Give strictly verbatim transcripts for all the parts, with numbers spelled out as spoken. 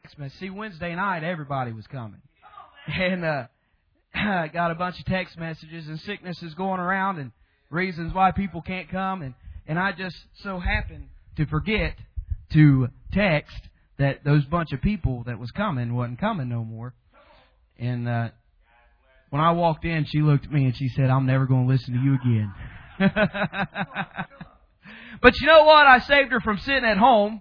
See, Wednesday night, everybody was coming. And uh, I got a bunch of text messages, and sickness is going around, and reasons why people can't come. And, and I just so happened to forget to text that those bunch of people that was coming wasn't coming no more. And uh, when I walked in, she looked at me and she said, "I'm never going to listen to you again." But you know what? I saved her from sitting at home.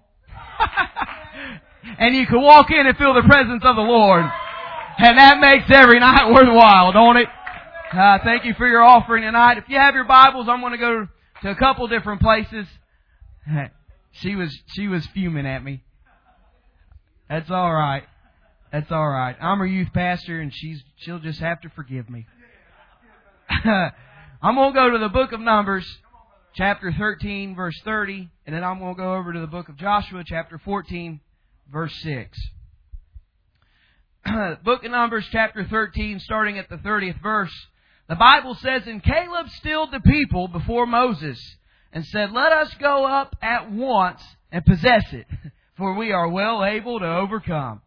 And you can walk in and feel the presence of the Lord. And that makes every night worthwhile, don't it? Uh, thank you for your offering tonight. If you have your Bibles, I'm going to go to a couple different places. She was she was fuming at me. That's all right. That's all right. I'm her youth pastor, and she's she'll just have to forgive me. I'm going to go to the book of Numbers, chapter thirteen, verse thirty, and then I'm going to go over to the book of Joshua, chapter fourteen, verse six. Book of Numbers, chapter thirteen, starting at the thirtieth verse. The Bible says, "And Caleb stilled the people before Moses, and said, Let us go up at once and possess it, for we are well able to overcome."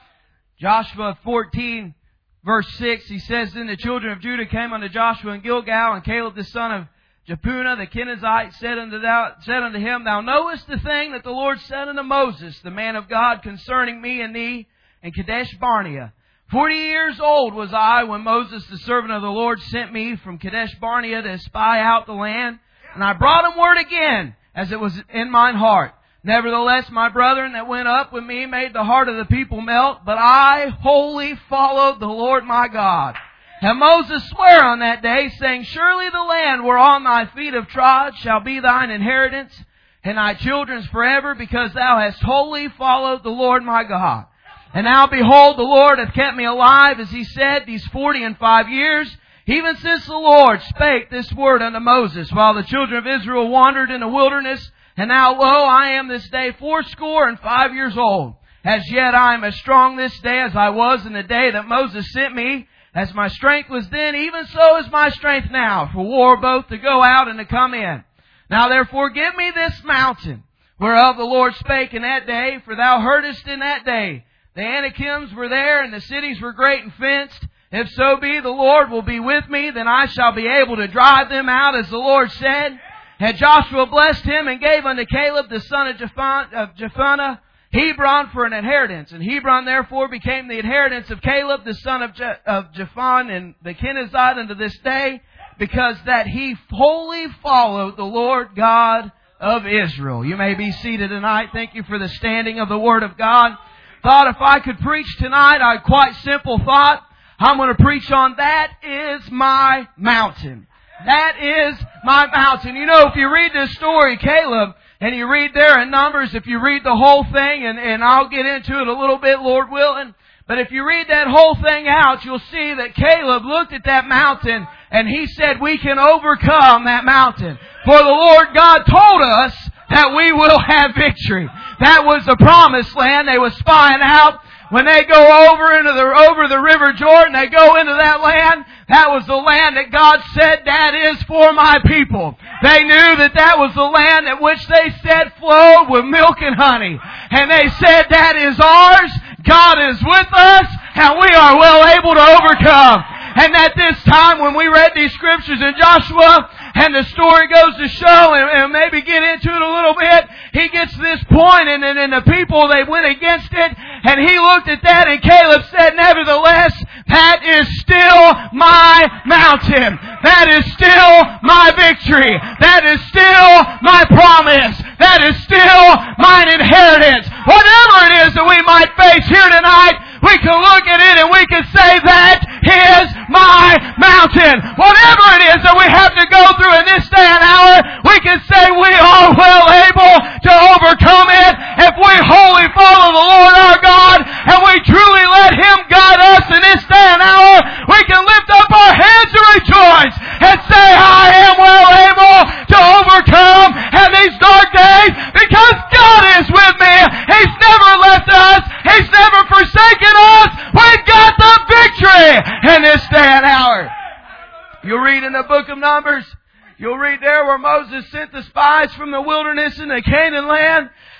Joshua fourteen, verse six, he says, "Then the children of Judah came unto Joshua in Gilgal, and Caleb the son of Jephunneh the Kenizzite said unto, thou, said unto him, Thou knowest the thing that the Lord said unto Moses, the man of God, concerning me and thee in Kadesh Barnea. Forty years old was I when Moses, the servant of the Lord, sent me from Kadesh Barnea to spy out the land. And I brought him word again, as it was in mine heart. Nevertheless, my brethren that went up with me made the heart of the people melt, but I wholly followed the Lord my God. And Moses sware on that day, saying, Surely the land whereon thy feet have trod shall be thine inheritance, and thy children's forever, because thou hast wholly followed the Lord my God. And now behold, the Lord hath kept me alive, as he said, these forty and five years, even since the Lord spake this word unto Moses, while the children of Israel wandered in the wilderness. And now, lo, I am this day fourscore and five years old. As yet I am as strong this day as I was in the day that Moses sent me. As my strength was then, even so is my strength now, for war both to go out and to come in. Now therefore give me this mountain, whereof the Lord spake in that day, for thou heardest in that day. The Anakims were there, and the cities were great and fenced. If so be the Lord will be with me, then I shall be able to drive them out, as the Lord said. And Joshua blessed him, and gave unto Caleb the son of Jephunneh Hebron for an inheritance. And Hebron therefore became the inheritance of Caleb the son of, Je- of Jephunneh and the Kenizzite unto this day, because that he wholly followed the Lord God of Israel. You may be seated tonight. Thank you for the standing of the Word of God. Thought if I could preach tonight, I quite simple thought, I'm going to preach on that is my mountain. That is my mountain. You know, if you read this story, Caleb, and you read there in Numbers, if you read the whole thing, and, and I'll get into it a little bit, Lord willing, but if you read that whole thing out, you'll see that Caleb looked at that mountain, and he said, we can overcome that mountain. For the Lord God told us that we will have victory. That was the promised land they were spying out. When they go over into the over the river Jordan, they go into that land. That was the land that God said, that is for my people. They knew that that was the land at which they said flowed with milk and honey. And they said, that is ours. God is with us, and we are well able to overcome. And at this time, when we read these scriptures in Joshua, and the story goes to show, and, and maybe get into it a little bit, he gets to this point, and, and, and the people, they went against it, and he looked at that, and Caleb said, nevertheless, that is still my mountain. That is still my victory. That is still my promise. That is still mine inheritance. Whatever it is that we might face here tonight, we can look at it and we can say, that is my mountain. Whatever it is that we have to go through in this day and hour, we can say we are well able to overcome it if we wholly follow the Lord our God and we truly let Him guide us in this day and hour. We can lift up our hands and rejoice and say, I am well able to overcome in these dark days because God is with me. He's never left us. He's never forsaken us. We've got the victory in this day and hour. You'll read in the book of Numbers, you'll read there where Moses sent the spies from the wilderness in the Canaan land.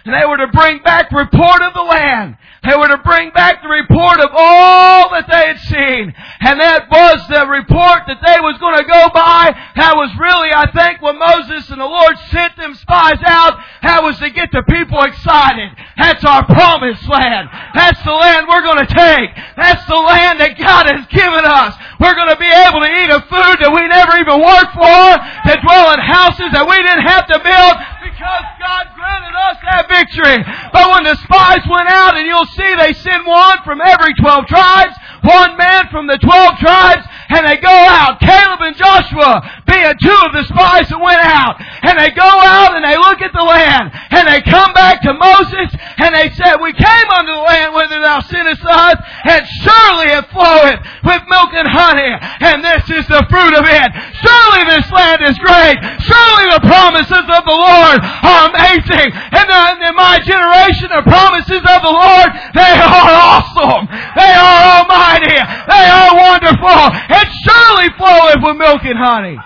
And they were to bring back report of the land. They were to bring back the report of all that they had seen. And that was the report that they was going to go by. That was really, I think, when Moses and the Lord sent them spies out, that was to get the people excited. That's our promised land. That's the land we're going to take. That's the land that God has given us. We're going to be able to eat a food that we never even worked for, to dwell in houses that we didn't have to build, because God granted us that victory. But when the spies went out, and you'll see they send one from every twelve tribes, one man from the twelve tribes, and they go out. Caleb and Joshua being two of the spies that went out. And they go out and they look at the land. And they come back to Moses and they said, we came unto the land whither thou sentest us, and surely it floweth with milk and honey. And this is the fruit of it. Surely this land is great. Surely the promises of the Lord are amazing. And in my generation, the promises of the Lord, they are awesome. They are almighty. They are wonderful. It surely floweth with milk and honey.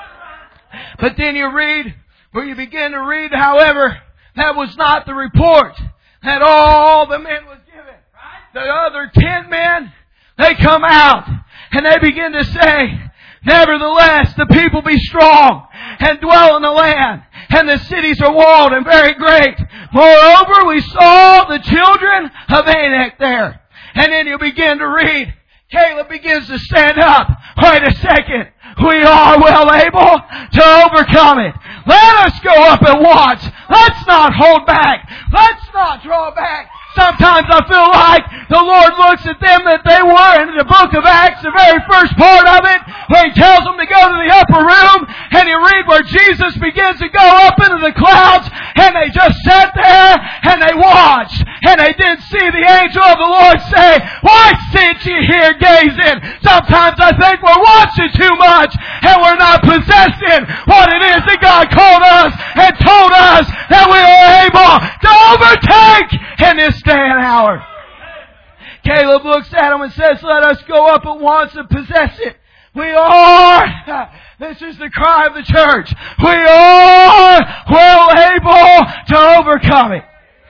But then you read, where you begin to read, however, that was not the report that all the men was given. The other ten men, they come out and they begin to say, nevertheless, the people be strong and dwell in the land, and the cities are walled and very great. Moreover, we saw the children of Anak there. And then you begin to read, Caleb begins to stand up. Wait a second. We are well able to overcome it. Let us go up at once. Let's not hold back. Let's not draw back. Sometimes I feel like the Lord looks at them that they were in the book of Acts, the very first part of it, where He tells them to go to the upper room, and you read where Jesus begins to go up into the clouds, and they just sat there, and they watched, and they didn't see the angel of the Lord say, why sit ye here gazing? Sometimes I think we're watching too much, and we're not possessing what it is that God called us and told us that we are able to overtake in this day and hour. Caleb looks at him and says, let us go up at once and possess it. We are, this is the cry of the church, we are well able to overcome it.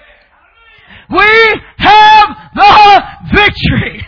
We have the victory.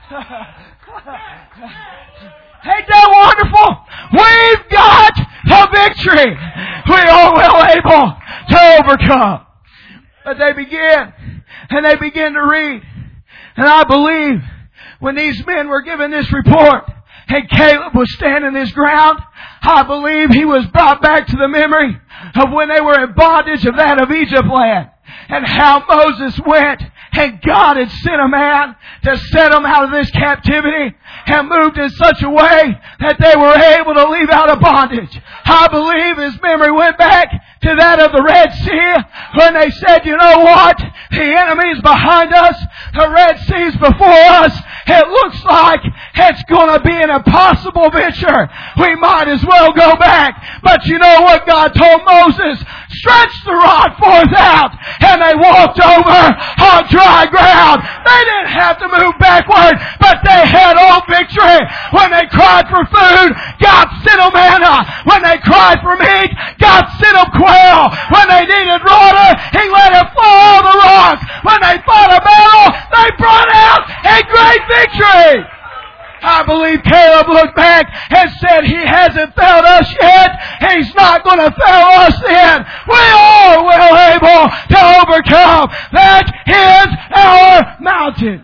Ain't that wonderful? We've got the victory. We are well able to overcome. But they begin, and they begin to read. And I believe when these men were given this report, and Caleb was standing his ground, I believe he was brought back to the memory of when they were in bondage of that of Egypt land. And how Moses went, and God had sent a man to set them out of this captivity, and moved in such a way that they were able to leave out of bondage. I believe his memory went back to that of the Red Sea, when they said, you know what? The enemy is behind us. The Red Sea is before us. It looks like it's going to be an impossible venture. We might as well go back. But you know what God told Moses? Stretch the rod forth out. And they walked over on dry ground. They didn't have to move backward, but they had all victory. When they cried for food, God sent them manna. When they cried for meat, God sent them quail. When they needed water, He let it flow on the rocks. When they fought a battle, they brought out a great victory. I believe Caleb looked back and said, He hasn't failed us yet. He's not going to fail us then. We are well able to overcome. That is our mountain.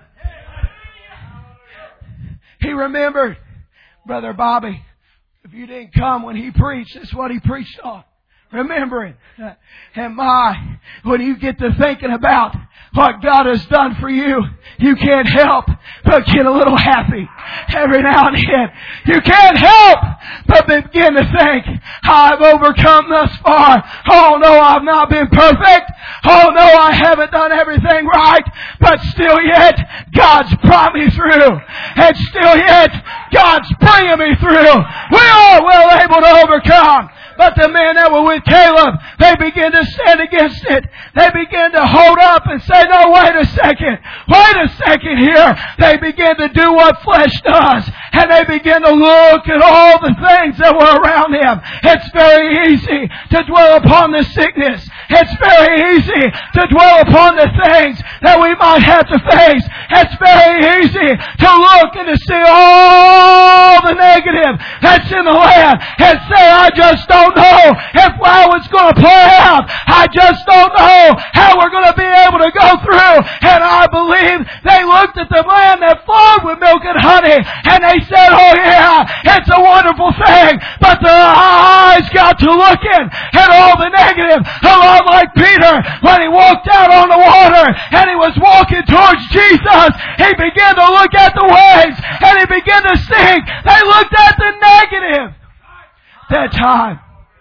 He remembered, Brother Bobby, if you didn't come when he preached, that's what he preached on. Remembering. And my, when you get to thinking about what God has done for you, you can't help but get a little happy every now and then. You can't help but begin to think, I've overcome thus far. Oh no, I've not been perfect. Oh no, I haven't done everything right. But still yet, God's brought me through. And still yet, God's bringing me through. We are well able to overcome. But the men that were with Caleb, they began to stand against it. They began to hold up and say, no, wait a second. Wait a second here. They began to do what flesh does. And they began to look at all the things that were around them. It's very easy to dwell upon the sickness. It's very easy to dwell upon the things that we might have to face. It's very easy to look and to see all the negative that's in the land and say, I just don't know if how it's going to play out. I just don't know how we're going to be able to go through. And I believe they looked at the land that flowed with milk and honey and they said, oh yeah, it's a wonderful thing. But the eyes got to looking at all the negative. A lot like Peter when he walked out on the water and he was walking towards Jesus. He began to look at the waves and he began to sink. They looked at the negative. That time,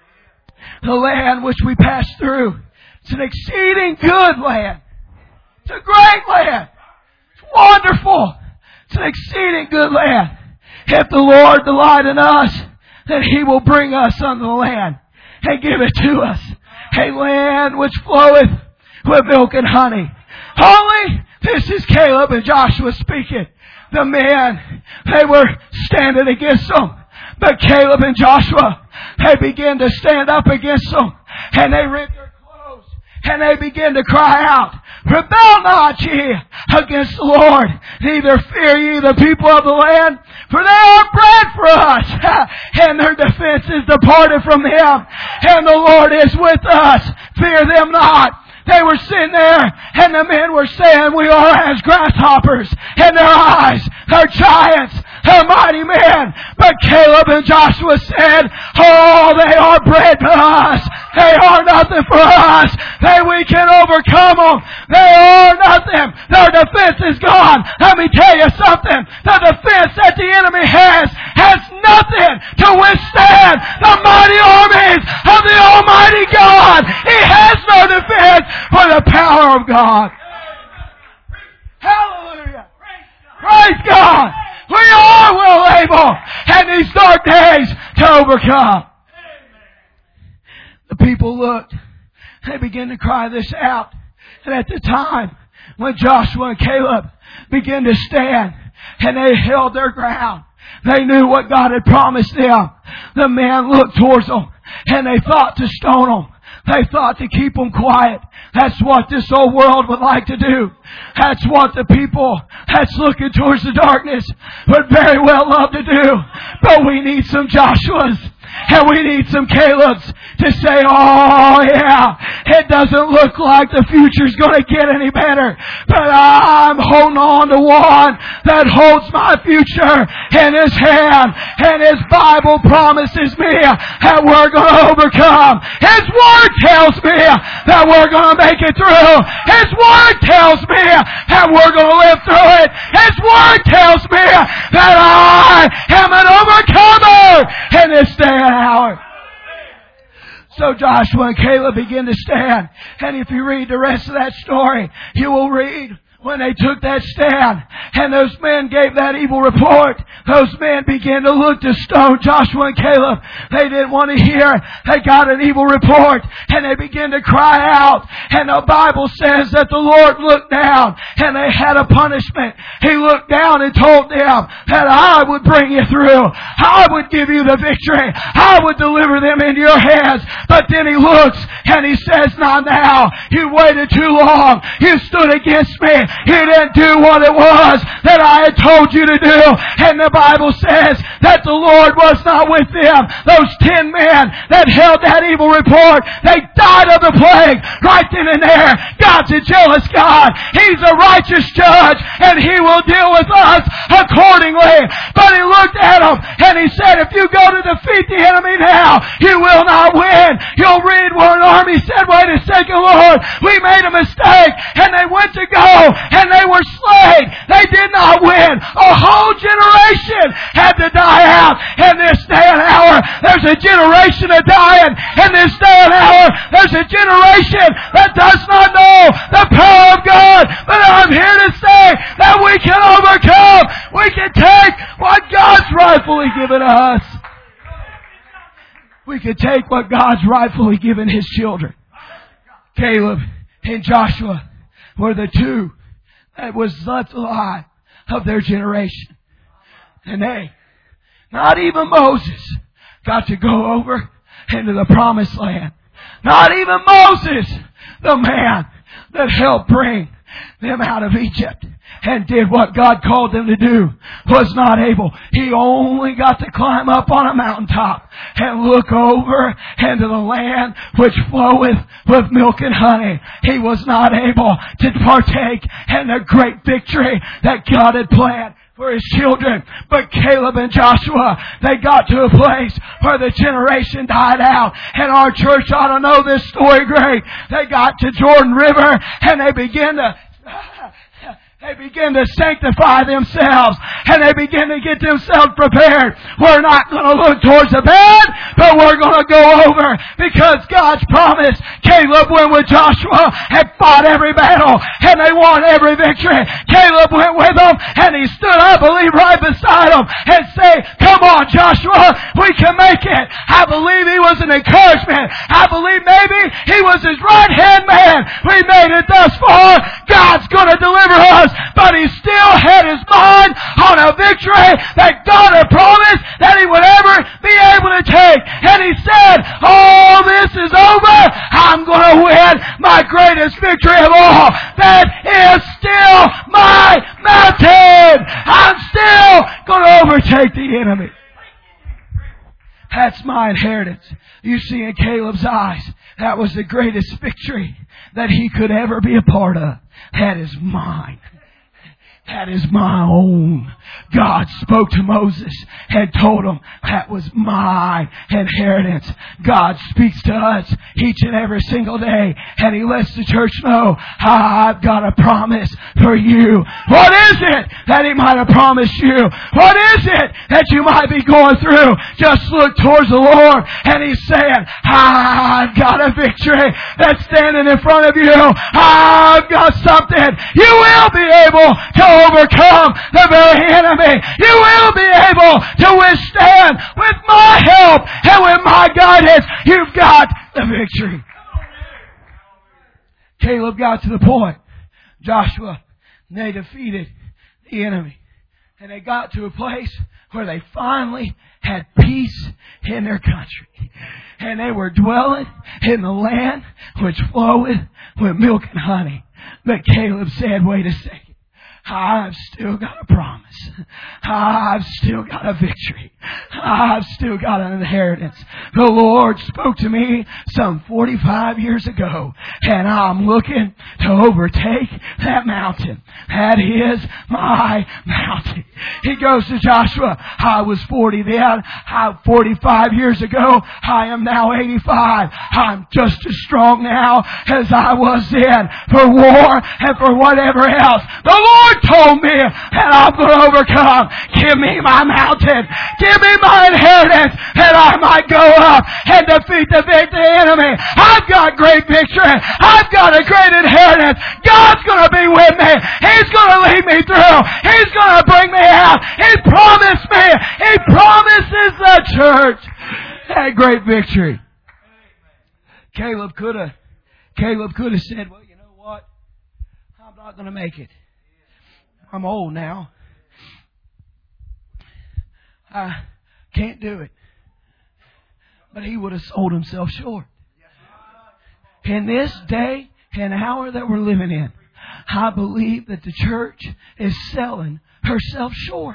the land which we passed through, it's an exceeding good land. It's a great land. It's wonderful. It's an exceeding good land. If the Lord delight in us, then He will bring us unto the land and give it to us. A land which floweth with milk and honey. Only, this is Caleb and Joshua speaking. The men, they were standing against them. But Caleb and Joshua, they began to stand up against them. And they rent their clothes. And they began to cry out, rebel not ye against the Lord. Neither fear ye the people of the land, for they are bread for us. And their defense is departed from them. And the Lord is with us. Fear them not. They were sitting there, and the men were saying, we are as grasshoppers. And their eyes are giants. They're mighty men. But Caleb and Joshua said, oh, they are bread to us. They are nothing for us. They, we can overcome them. They are nothing. Their defense is gone. Let me tell you something. The defense that the enemy has has nothing to withstand the mighty armies of the Almighty God. He has no defense for the power of God. Hallelujah. Praise God. We are well able in these dark days to overcome. The people looked. They began to cry this out. And at the time when Joshua and Caleb began to stand and they held their ground, they knew what God had promised them. The men looked towards them and they thought to stone them. They thought to keep them quiet. That's what this old world would like to do. That's what the people that's looking towards the darkness would very well love to do. But we need some Joshuas. And we need some Calebs to say, oh yeah, it doesn't look like the future's going to get any better. But I'm holding on to one that holds my future in His hand. And His Bible promises me that we're going to overcome. His Word tells me that we're going to make it through. His Word tells me that we're going to live through it. His Word tells me that I am an overcomer in this day and hour. So Joshua and Caleb begin to stand. And if you read the rest of that story, you will read when they took that stand and those men gave that evil report, those men began to look to stone Joshua and Caleb. They didn't want to hear. They got an evil report and they began to cry out. And the Bible says that the Lord looked down and they had a punishment. He looked down and told them that I would bring you through. I would give you the victory. I would deliver them into your hands. But then He looks and He says, not now. You waited too long. You stood against me. You didn't do what it was that I had told you to do. And the Bible says that the Lord was not with them. Those ten men that held that evil report, they died of the plague right then and there. God's a jealous God. He's a righteous judge and He will deal with us accordingly. But He looked at them and He said, if you go to defeat the enemy now, you will not win. You'll read where an army said, wait a second, Lord, we made a mistake. And they went to go and they were slain. They did not win. A whole generation had to die out in this day and hour. There's a generation of dying in this day and hour. There's a generation that does not know the power of God. But I'm here to say that we can overcome. We can take what God's rightfully given us. We could take what God's rightfully given His children. Caleb and Joshua were the two that was left alive of their generation. And they, not even Moses, got to go over into the promised land. Not even Moses, the man that helped bring them out of Egypt and did what God called them to do, was not able. He only got to climb up on a mountaintop and look over into the land which floweth with milk and honey. He was not able to partake in the great victory that God had planned for His children. But Caleb and Joshua, they got to a place where the generation died out. And our church ought to know this story great. They got to Jordan River and they began to They begin to sanctify themselves and they begin to get themselves prepared. We're not going to look towards the bad, but we're going to go over because God's promise. Caleb went with Joshua and fought every battle and they won every victory. Caleb went with them and he stood, I believe, right beside them and said, come on, Joshua, we can make it. I believe he was an encouragement. I believe maybe he was his right hand man. We made it thus far. God's going to deliver us. But he still had his mind on a victory that God had promised that he would ever be able to take. And he said, oh, this is over. I'm going to win my greatest victory of all. That is still my mountain. I'm still going to overtake the enemy. That's my inheritance. You see, in Caleb's eyes, that was the greatest victory that he could ever be a part of. That is mine. That is my own. God spoke to Moses and told him that was my inheritance. God speaks to us each and every single day and He lets the church know, I've got a promise for you. What is it that He might have promised you? What is it that you might be going through? Just look towards the Lord and He's saying, I've got a victory that's standing in front of you. I've got something. You will be able to overcome the very enemy. You will be able to withstand with my help and with my guidance. You've got the victory. Caleb got to the point. Joshua, they defeated the enemy. And they got to a place where they finally had peace in their country. And they were dwelling in the land which floweth with milk and honey. But Caleb said, wait a second. I've still got a promise. I've still got a victory. I've still got an inheritance. The Lord spoke to me some forty-five years ago, and I'm looking to overtake that mountain. That is my mountain. He goes to Joshua. I was forty then. I, forty-five years ago. I am now eighty-five. I'm just as strong now as I was then for war and for whatever else. The Lord told me that I'm going to overcome. Give me my mountain. Give me my inheritance that I might go up and defeat the, the enemy. I've got great victory. I've got a great inheritance. God's going to be with me. He's going to lead me through. He's going to bring me out. He promised me. He promises the church that great victory. Caleb could have Caleb could have said, well, you know what? I'm not going to make it. I'm old now. I can't do it. But he would have sold himself short. In this day and hour that we're living in, I believe that the church is selling herself short.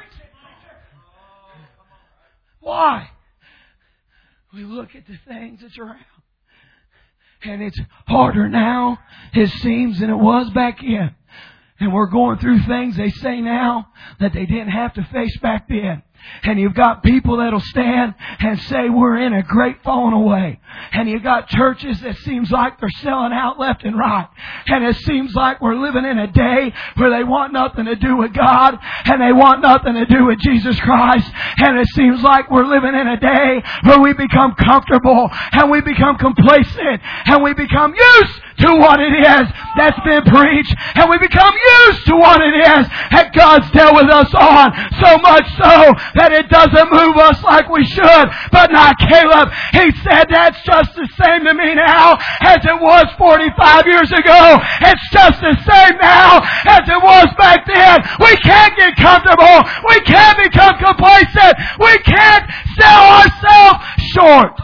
Why? We look at the things that's around. And it's harder now, it seems, than it was back then. And we're going through things they say now that they didn't have to face back then. And you've got people that'll stand and say we're in a great falling away. And you've got churches that seems like they're selling out left and right. And it seems like we're living in a day where they want nothing to do with God and they want nothing to do with Jesus Christ. And it seems like we're living in a day where we become comfortable and we become complacent and we become used to what it is that's been preached. And we become used to what it is that God's dealt with us on. So much so that it doesn't move us like we should. But not Caleb. He said, that's just the same to me now as it was forty-five years ago. It's just the same now as it was back then. We can't get comfortable. We can't become complacent. We can't sell ourselves short.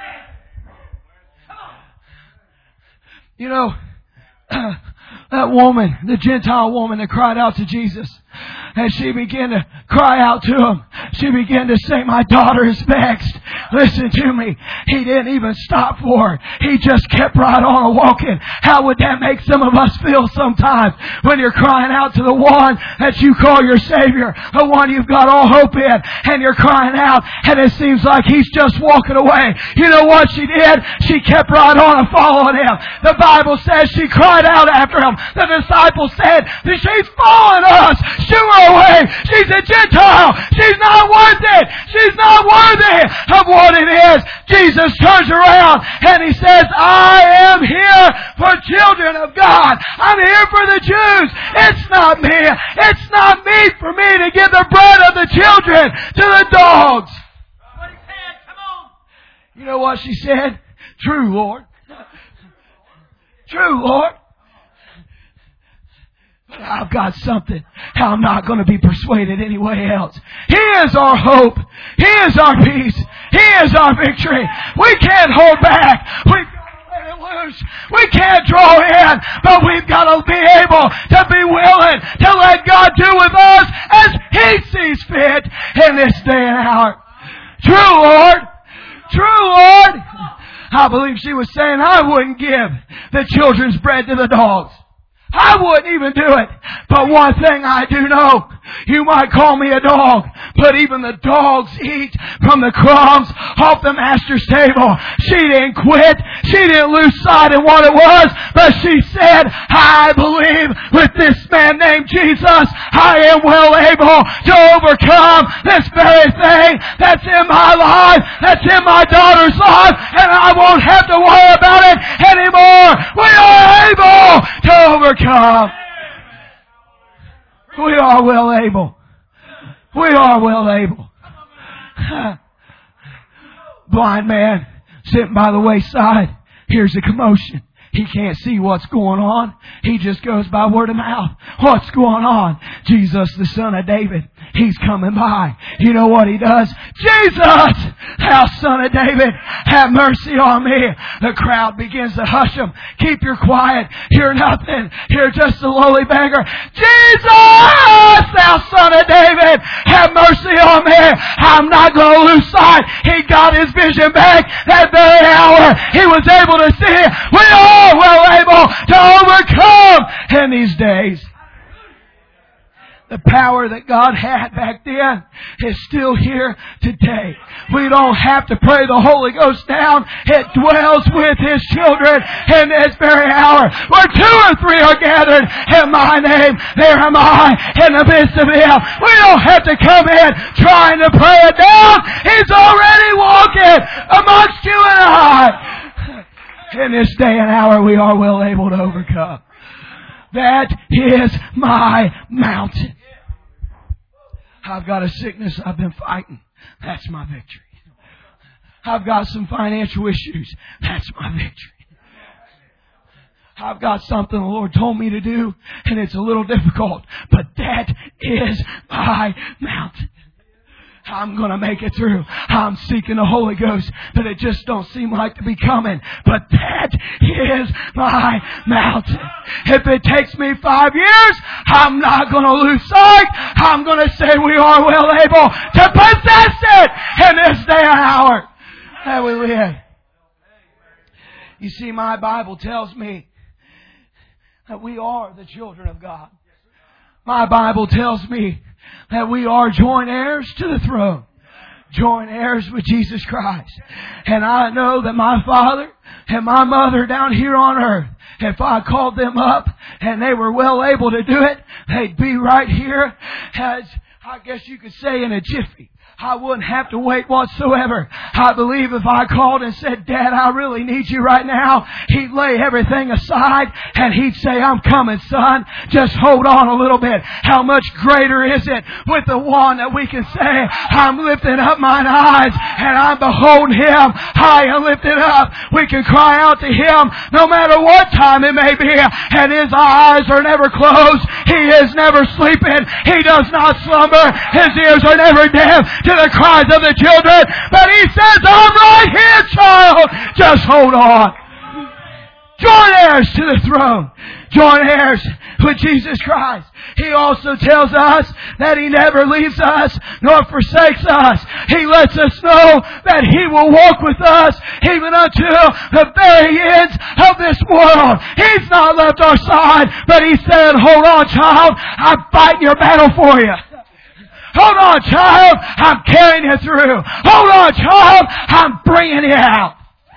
You know, that woman, the Gentile woman that cried out to Jesus, and she began to cry out to him. She began to say, my daughter is vexed. Listen to me. He didn't even stop for her. He just kept right on walking. How would that make some of us feel sometimes when you're crying out to the one that you call your Savior, the one you've got all hope in, and you're crying out, and it seems like He's just walking away. You know what she did? She kept right on and following Him. The Bible says she cried out after Him. The disciples said, she's following us. Shoo her away. She's a Gentile. She's not worth it. She's not worthy of what it is. Jesus turns around and He says, I am here for children of God. I'm here for the Jews. It's not me. It's not me for me to give the bread of the children to the dogs. You know what she said? True, Lord. True, Lord. But I've got something. I'm not going to be persuaded anyway else. He is our hope. He is our peace. He is our victory. We can't hold back. We've got to let it loose. We can't draw in, but we've got to be able to be willing to let God do with us as He sees fit in this day and hour. True, Lord. True, Lord. I believe she was saying, I wouldn't give the children's bread to the dogs. I wouldn't even do it. But one thing I do know, you might call me a dog, but even the dogs eat from the crumbs off the master's table. She didn't quit. She didn't lose sight of what it was, but she said, I believe with this man named Jesus, I am well able to overcome this very thing that's in my life, that's in my daughter's life, and I won't have to worry about it anymore. We are able to overcome. Come. We are well able. We are well able. Blind man sitting by the wayside. Here's a commotion. He can't see what's going on. He just goes by word of mouth. What's going on? Jesus, the Son of David, He's coming by. You know what He does? Jesus, thou Son of David, have mercy on me. The crowd begins to hush him. Keep your quiet. Hear nothing. Hear just a lowly beggar. Jesus, thou Son of David, have mercy on me. I'm not going to lose sight. He got his vision back that very hour. He was able to see. We are well able to overcome in these days. The power that God had back then is still here today. We don't have to pray the Holy Ghost down. It dwells with His children in this very hour. Where two or three are gathered in my name, there am I in the midst of them. We don't have to come in trying to pray it down. He's already walking amongst you and I. In this day and hour, we are well able to overcome. That is my mountain. I've got a sickness I've been fighting. That's my victory. I've got some financial issues. That's my victory. I've got something the Lord told me to do, and it's a little difficult, but that is my mountain. I'm going to make it through. I'm seeking the Holy Ghost, but it just don't seem like to be coming. But that is my mountain. If it takes me five years, I'm not going to lose sight. I'm going to say we are well able to possess it in this day and hour that we live. You see, my Bible tells me that we are the children of God. My Bible tells me that we are joint heirs to the throne. Joint heirs with Jesus Christ. And I know that my father and my mother down here on earth, if I called them up and they were well able to do it, they'd be right here as I guess you could say in a jiffy. I wouldn't have to wait whatsoever. I believe if I called and said, Dad, I really need you right now, He'd lay everything aside and He'd say, I'm coming, son. Just hold on a little bit. How much greater is it with the one that we can say, I'm lifting up mine eyes and I'm beholding Him high and lifted up. We can cry out to Him no matter what time it may be, and His eyes are never closed. He is never sleeping. He does not slumber. His ears are never deaf to the cries of the children. But He says, I'm right here, child. Just hold on. Join heirs to the throne. Join heirs with Jesus Christ. He also tells us that He never leaves us nor forsakes us. He lets us know that He will walk with us even until the very ends of this world. He's not left our side, but He said, hold on, child. I'm fighting your battle for you. Hold on, child. I'm carrying you through. Hold on, child. I'm bringing you out.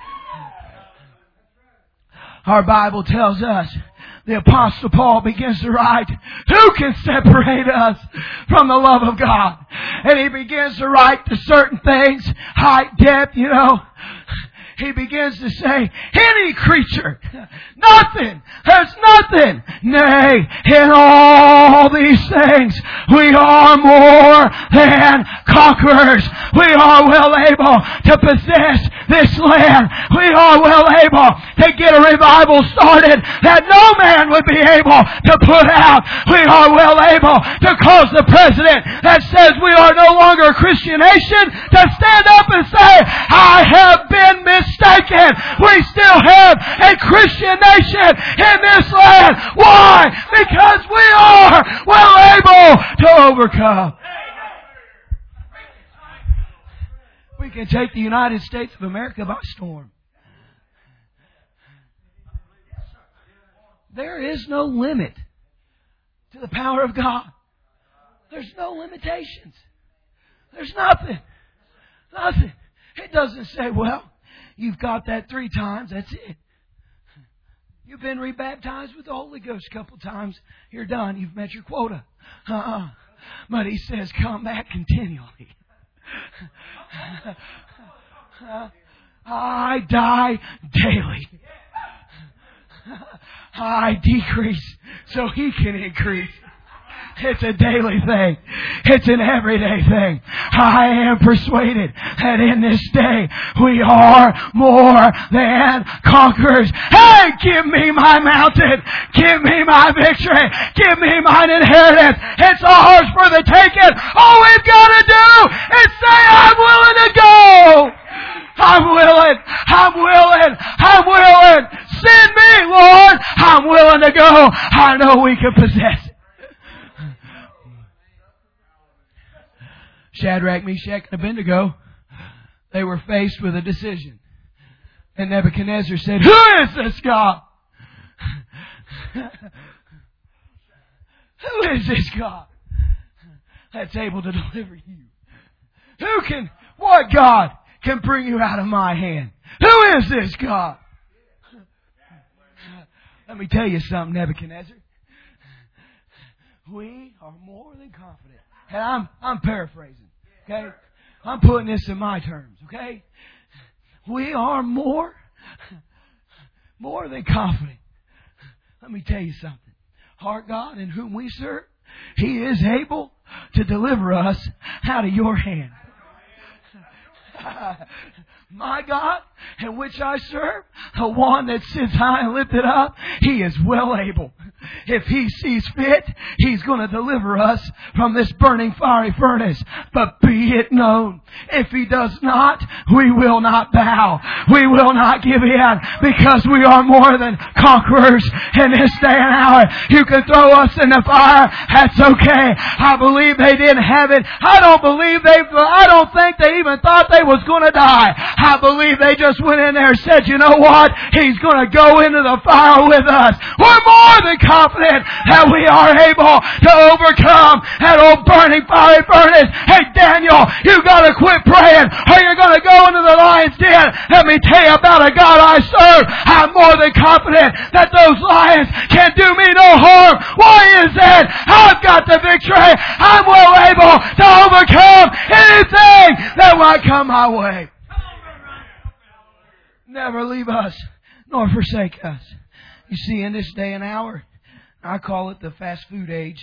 Our Bible tells us, the Apostle Paul begins to write, who can separate us from the love of God? And he begins to write to certain things, height, depth, you know. He begins to say, any creature, nothing, there's nothing. Nay, in all these things, we are more than conquerors. We are well able to possess this land. We are well able to get a revival started that no man would be able to put out. We are well able to cause the president that says we are no longer a Christian nation to stand up and say, I have been mistaken. We still have a Christian nation in this land. Why? Because we are well able to overcome. We can take the United States of America by storm. There is no limit to the power of God. There's no limitations. There's nothing. Nothing. It doesn't say, well, you've got that three times, that's it. You've been rebaptized with the Holy Ghost a couple times, you're done, you've met your quota. Uh-uh. But He says, come back continually. I die daily. I decrease so He can increase. It's a daily thing. It's an everyday thing. I am persuaded that in this day we are more than conquerors. Hey, give me my mountain. Give me my victory. Give me mine inheritance. It's ours for the taking. All we've got to do is say, I'm willing to go. I'm willing. I'm willing. I'm willing. Send me, Lord. I'm willing to go. I know we can possess it. Shadrach, Meshach, and Abednego, they were faced with a decision. And Nebuchadnezzar said, who is this God? Who is this God that's able to deliver you? Who can, what God can bring you out of my hand? Who is this God? Let me tell you something, Nebuchadnezzar. We are more than confident. And I'm, I'm paraphrasing. Okay? I'm putting this in my terms. Okay? We are more, more than confident. Let me tell you something. Our God in whom we serve, He is able to deliver us out of your hand. My God, in which I serve, the one that sits high and lifted up, He is well able. If He sees fit, He's going to deliver us from this burning fiery furnace. But be it known, if He does not, we will not bow. We will not give in, because we are more than conquerors in this day and hour. You can throw us in the fire. That's okay. I believe they didn't have it. I don't believe they, I don't think they even thought they was going to die. I believe they just went in there and said, you know what? He's going to go into the fire with us. We're more than confident that we are able to overcome that old burning fiery furnace. Hey, Daniel, you got to quit praying or you're going to go into the lion's den. Let me tell you about a God I serve. I'm more than confident that those lions can do me no harm. Why is that? I've got the victory. I'm well able might come my way. Never leave us nor forsake us. You see, in this day and hour, I call it the fast food age.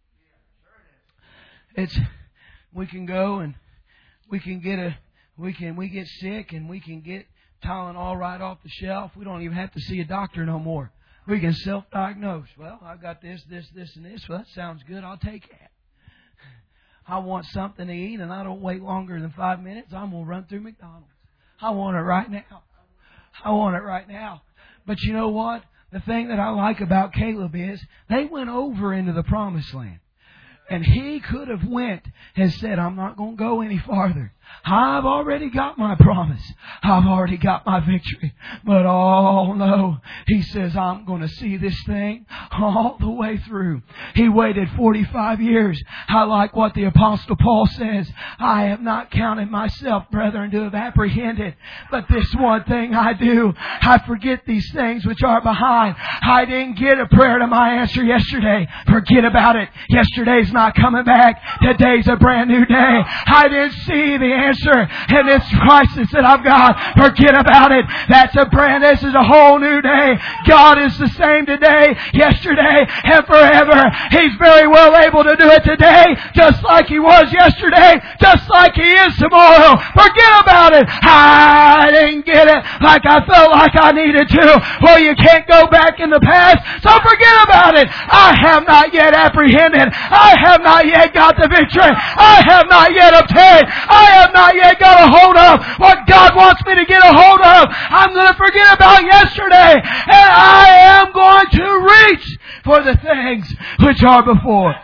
It's, we can go and we can get a, we can, we get sick and we can get Tylenol right off the shelf. We don't even have to see a doctor no more. We can self-diagnose. Well, I've got this, this, this, and this. Well, that sounds good. I'll take it. I want something to eat, and I don't wait longer than five minutes. I'm going to run through McDonald's. I want it right now. I want it right now. But you know what? The thing that I like about Caleb is they went over into the promised land. And he could have went and said, I'm not going to go any farther. I've already got my promise. I've already got my victory. But oh no, he says, I'm going to see this thing all the way through. He waited forty-five years. I like what the Apostle Paul says. I have not counted myself, brethren, to have apprehended. But this one thing I do, I forget these things which are behind. I didn't get a prayer to my answer yesterday. Forget about it. Yesterday's not coming back. Today's a brand new day. I didn't see the answer in this crisis that I've got. Forget about it. That's a brand, this is a whole new day. God is the same today, yesterday, and forever. He's very well able to do it today, just like He was yesterday, just like He is tomorrow. Forget about it. I didn't get it like I felt like I needed to. Well, you can't go back in the past, so forget about it. I have not yet apprehended. I have not yet got the victory. I have not yet obtained. I have not yet got a hold of what God wants me to get a hold of. I'm going to forget about yesterday, and I am going to reach for the things which are before.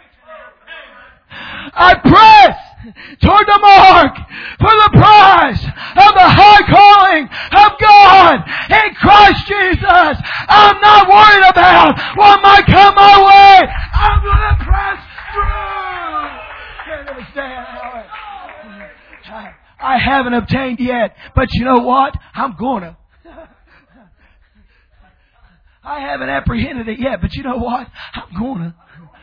I press toward the mark for the prize of the high calling of God in Christ Jesus. I'm not worried about what might come my way. I'm going to press through in this day and hour. I haven't obtained yet, but you know what? I'm going to. I haven't apprehended it yet, but you know what? I'm going to.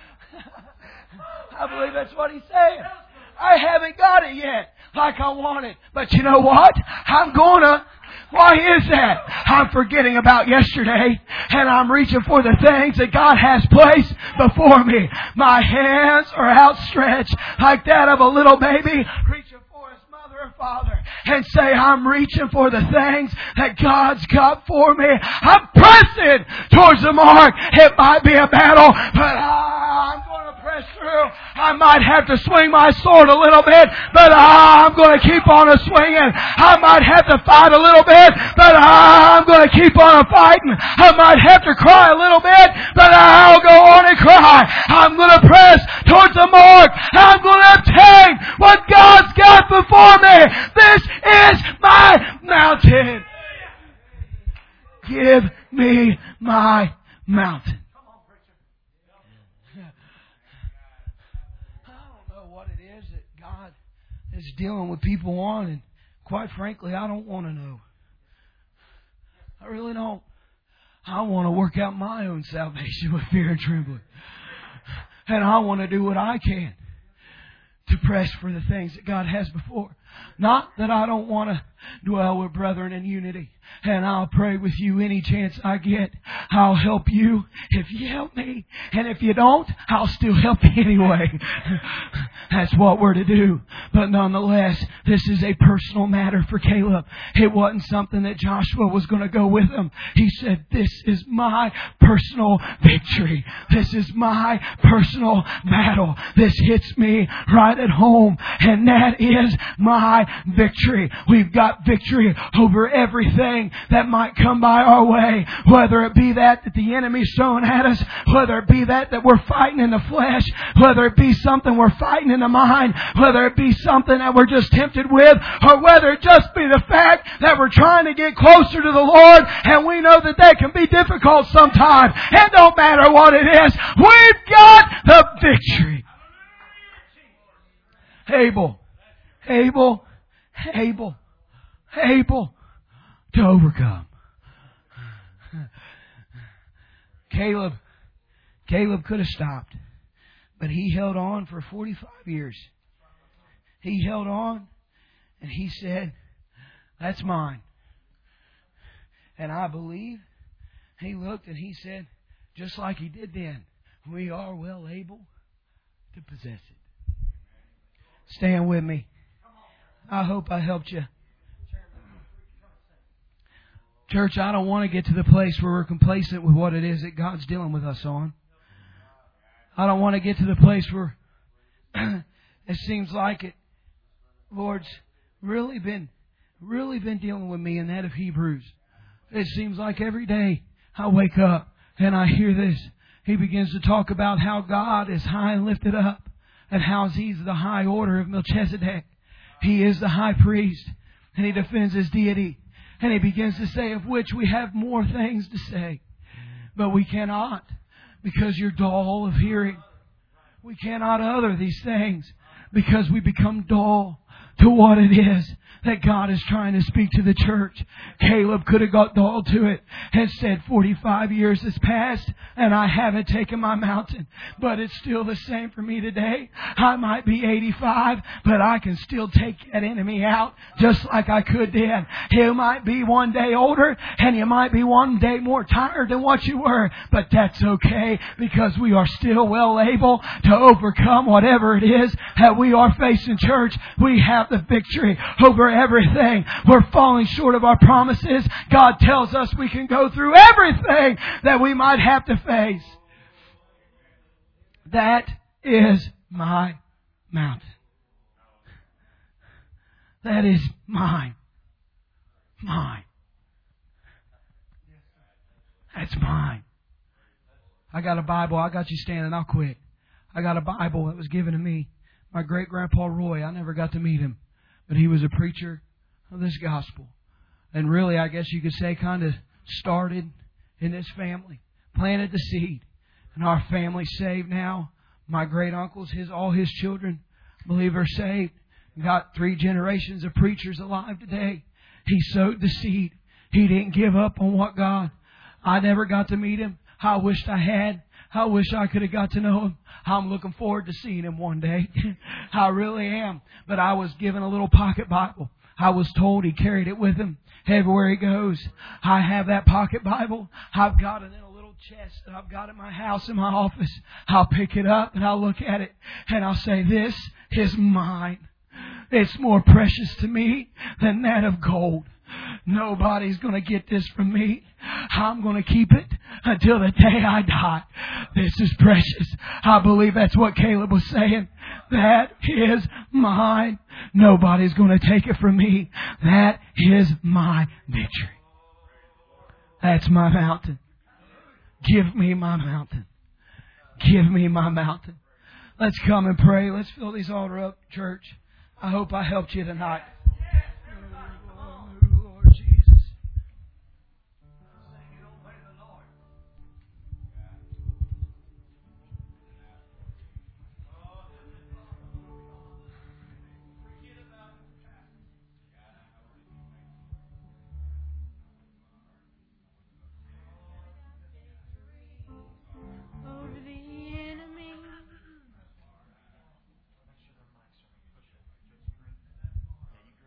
I believe that's what He's saying. I haven't got it yet like I want it, but you know what? I'm going to. Why is that? I'm forgetting about yesterday and I'm reaching for the things that God has placed before me. My hands are outstretched like that of a little baby reaching for his mother or father and say, I'm reaching for the things that God's got for me. I'm pressing towards the mark. It might be a battle, but I'm going to press through. I might have to swing my sword a little bit, but I'm going to keep on a swinging. I might have to fight a little bit, but I'm going to keep on a fighting. I might have to cry a little bit, but I'll go on and cry. I'm going to press towards the mark. I'm going to obtain what God's got before me. This is my mountain. Give me my mountain. Is dealing with people on, and quite frankly, I don't want to know. I really don't. I want to work out my own salvation with fear and trembling. And I want to do what I can to press for the things that God has before. Not that I don't want to dwell with brethren in unity. And I'll pray with you any chance I get. I'll help you if you help me. And if you don't, I'll still help you anyway. That's what we're to do. But nonetheless, this is a personal matter for Caleb. It wasn't something that Joshua was going to go with him. He said, this is my personal victory. This is my personal battle. This hits me right at home. And that is my victory. We've got victory over everything that might come by our way, whether it be that that the enemy's throwing at us, whether it be that that we're fighting in the flesh, whether it be something we're fighting in the mind, whether it be something that we're just tempted with, or whether it just be the fact that we're trying to get closer to the Lord, and we know that that can be difficult sometimes. It don't matter what it is. We've got the victory. Able, able, able, able to overcome. Caleb, Caleb could have stopped, but he held on for forty-five years. He held on, And he said, that's mine. And I believe he looked and he said, just like he did then, we are well able to possess it. Stand with me. I hope I helped you. Church, I don't want to get to the place where we're complacent with what it is that God's dealing with us on. I don't want to get to the place where it seems like it, Lord's really been, really been dealing with me in that of Hebrews. It seems like every day I wake up and I hear this. He begins to talk about how God is high and lifted up and how He's the high order of Melchizedek. He is the high priest and He defends His deity. And He begins to say, of which we have more things to say, but we cannot, because you're dull of hearing. We cannot utter these things because we become dull to what it is that God is trying to speak to the church. Caleb could have got dull to it and said, forty-five years has passed and I haven't taken my mountain. But it's still the same for me today. I might be eighty-five, but I can still take that enemy out just like I could then. You might be one day older and you might be one day more tired than what you were. But that's okay, because we are still well able to overcome whatever it is that we are facing, church. We have the victory over everything. We're falling short of our promises. God tells us we can go through everything that we might have to face. That is my mountain. That is mine. Mine. That's mine. I got a Bible. I got you standing. I'll quit. I got a Bible that was given to me. My great-grandpa Roy, I never got to meet him, but he was a preacher of this gospel. And really, I guess you could say, kind of started in this family, planted the seed. And our family's saved now. My great-uncles, his, all his children, I believe, are saved. Got three generations of preachers alive today. He sowed the seed. He didn't give up on what God. I never got to meet him. I wished I had. I wish I could have got to know him. I'm looking forward to seeing him one day. I really am. But I was given a little pocket Bible. I was told he carried it with him everywhere he goes. I have that pocket Bible. I've got it in a little chest that I've got in my house, in my office. I'll pick it up and I'll look at it and I'll say, this is mine. It's more precious to me than that of gold. Nobody's going to get this from me. I'm going to keep it until the day I die. This is precious. I believe that's what Caleb was saying. That is mine. Nobody's going to take it from me. That is my victory. That's my mountain. Give me my mountain. Give me my mountain. Let's come and pray. Let's fill these altar up, church. I hope I helped you tonight. Lord Jesus. Over the enemy. Yeah, you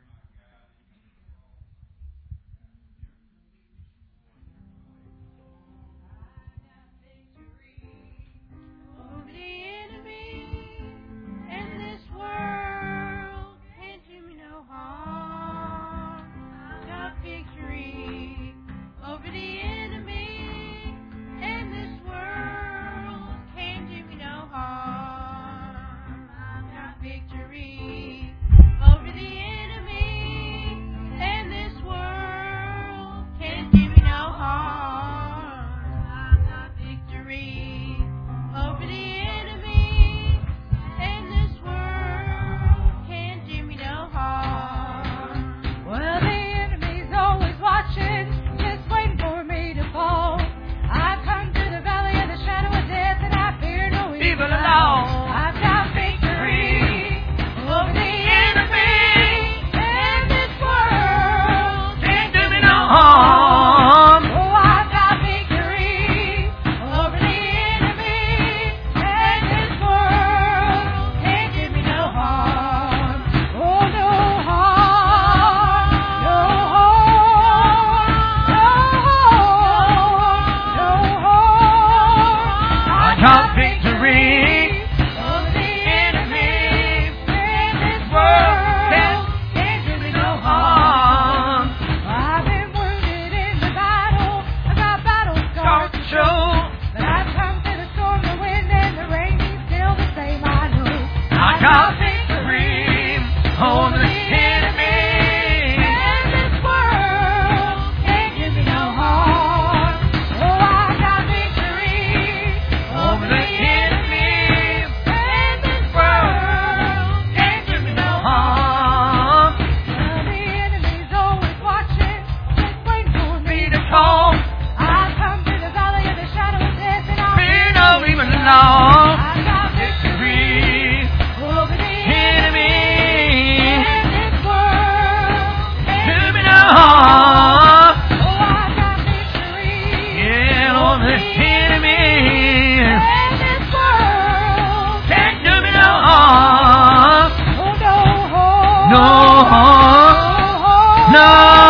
got victory over the enemy. And this world can't give me no harm. Oh, I got victory Over the enemy. And this world Can't do me no harm. Well, the enemy's always watching, just waiting for me Me to call. I come to the valley of the shadow of death, and I'll Fear no even long. I got victory Victory. over the Enemy. And this world can't Do give me me no harm. Oh, I got victory Yeah, over the enemy. And this world Can't do me no harm. Oh, no harm. No harm. No.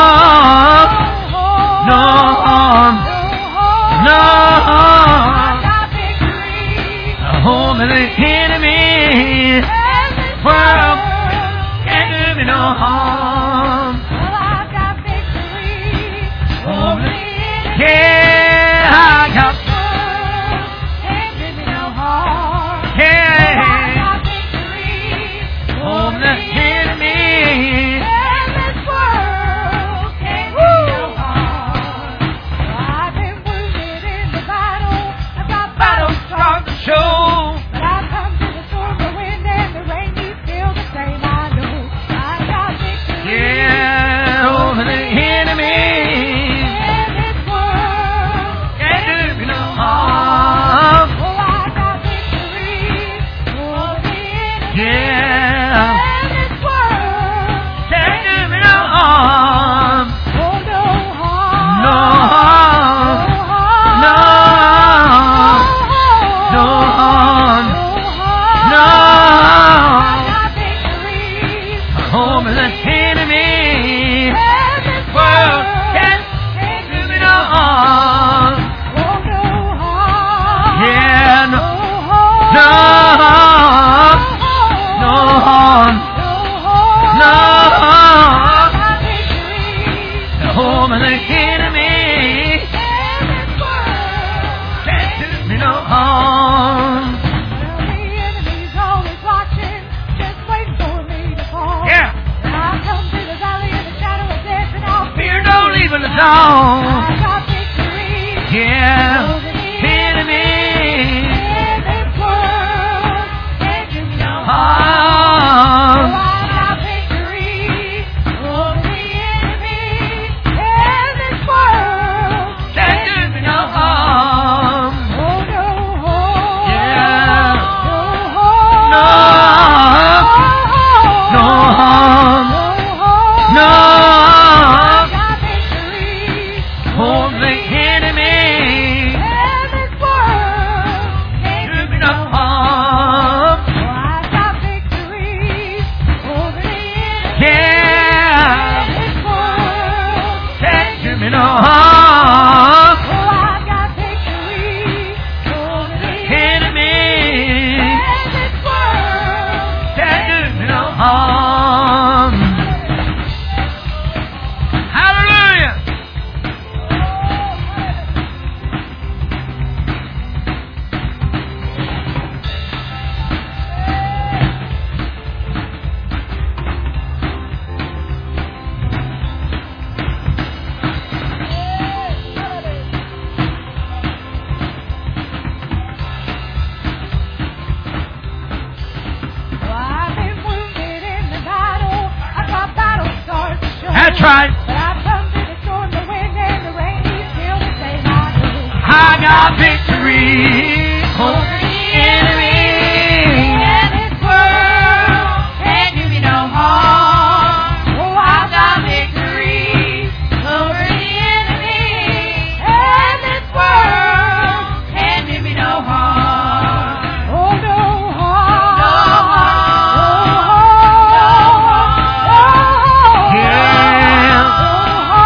No harm. No harm. I got victory Over the enemy. And this World world can't do me no harm. Well, I got victory over the enemy. Yeah, I got. World can't give me no harm. I Yeah, got victory over the enemy. And this world can't give me no harm. I've been wounded in the battle. I've got Battle battle start scars to show. But I come to the storm, the wind, and the rain. You feel the same, I know. I got victory. Yeah, over the enemy. And this world Can't do me no harm. Oh, I got victory over the enemy. Yeah, And this world can't do me no harm. Oh, no harm. No harm. No harm. No. No harm. No harm. No. I got victory Over the enemy. And this World world can't can't do me no harm. Oh, no harm. Yeah, no. harm. No harm. No harm. No No harm. I got victory Over the enemy. And this world Can't do me no harm. Well, the enemy's always watching, just waiting for me to fall. Yeah. And I come to the valley of the shadow of death, and I'll Fear don't leave it alone. I got victory Yeah, over the enemy. And this world can't give me no Oh, Harm. I got victory over the enemy. And this world Can't do me no harm. Oh, no harm. Yeah. No harm. No harm. No harm. No harm. I got victory Over the enemy. And this world can't Do give me me no no harm. Oh, I got victory over the enemy. Yeah. And this world Can't do me no harm. Oh, I got victory over the enemy. Enemy. And this world Can't do me no harm. Hallelujah. Well, I've been wounded in the battle. I've got battle scars to show. That's right. But I've come to the storm, the wind, and the rain. You feel the same, I know. I got victory over the enemy. And this world can't do me no harm. Oh, I got victory over the enemy. And this world can't do me no harm. Oh, no harm. No harm. No harm. No harm. Yeah. No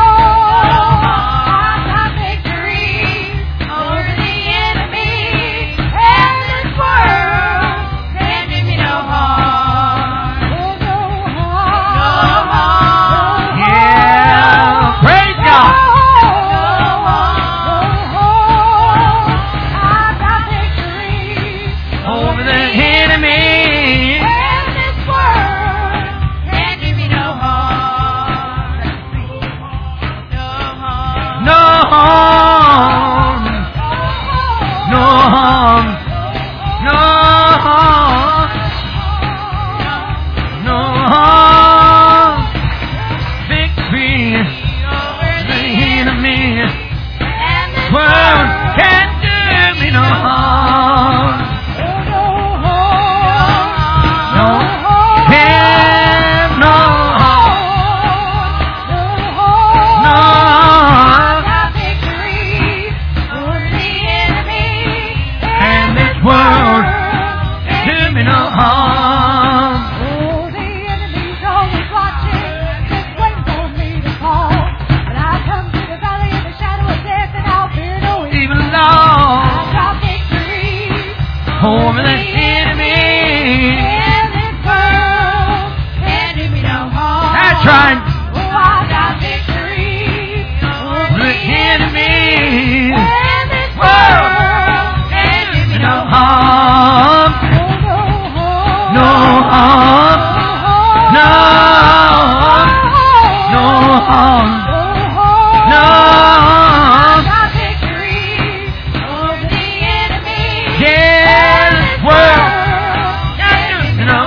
harm. I got victory over the enemy.